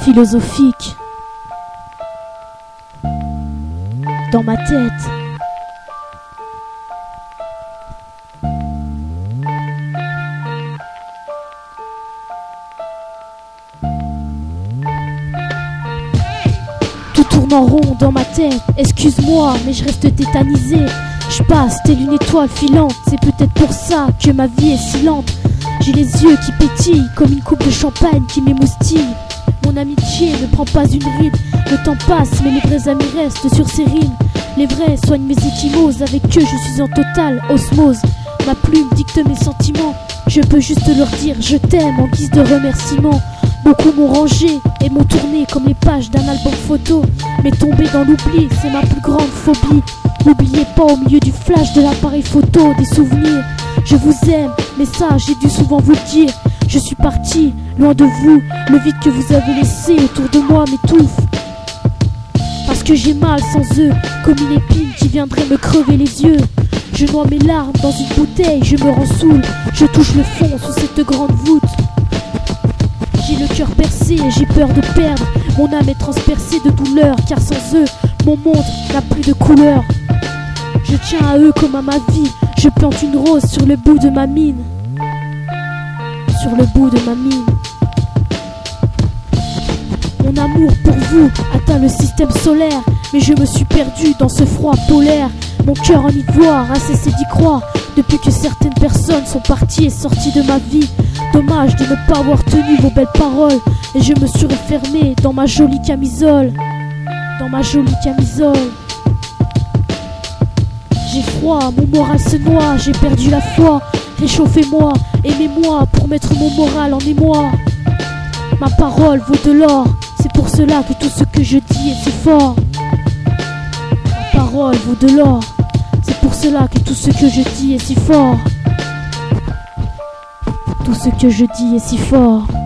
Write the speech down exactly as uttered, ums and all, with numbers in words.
philosophique dans ma tête. Tout tourne en rond dans ma tête, excuse-moi, mais je reste tétanisé. Je passe telle une étoile filante, c'est peut-être pour ça que ma vie est si lente. J'ai les yeux qui pétillent comme une coupe de champagne qui m'émoustille. Mon amitié ne prend pas une ride, le temps passe mais les vrais amis restent sur ces rimes. Les vrais soignent mes échymoses, avec eux je suis en totale osmose. Ma plume dicte mes sentiments, je peux juste leur dire je t'aime en guise de remerciement. Beaucoup m'ont rangé et m'ont tourné comme les pages d'un album photo. Mais tomber dans l'oubli, c'est ma plus grande phobie. N'oubliez pas au milieu du flash de l'appareil photo des souvenirs. Je vous aime, mais ça j'ai dû souvent vous le dire. Je suis parti, loin de vous, le vide que vous avez laissé autour de moi m'étouffe. Parce que j'ai mal sans eux, comme une épine qui viendrait me crever les yeux. Je noie mes larmes dans une bouteille, je me rends saoul. Je touche le fond sous cette grande voûte. J'ai le cœur percé et j'ai peur de perdre. Mon âme est transpercée de douleur, car sans eux, mon monde n'a plus de couleur. Je tiens à eux comme à ma vie, je plante une rose sur le bout de ma mine. Sur le bout de ma mine. Mon amour pour vous atteint le système solaire, mais je me suis perdu dans ce froid polaire. Mon cœur en ivoire a cessé d'y croire depuis que certaines personnes sont parties et sorties de ma vie. Dommage de ne pas avoir tenu vos belles paroles, et je me suis refermé dans ma jolie camisole. Dans ma jolie camisole. J'ai froid, mon moral se noie, j'ai perdu la foi. Réchauffez-moi, aimez-moi pour mettre mon moral en émoi. Ma parole vaut de l'or, c'est pour cela que tout ce que je dis est si fort. Ma parole vaut de l'or, c'est pour cela que tout ce que je dis est si fort. Tout ce que je dis est si fort.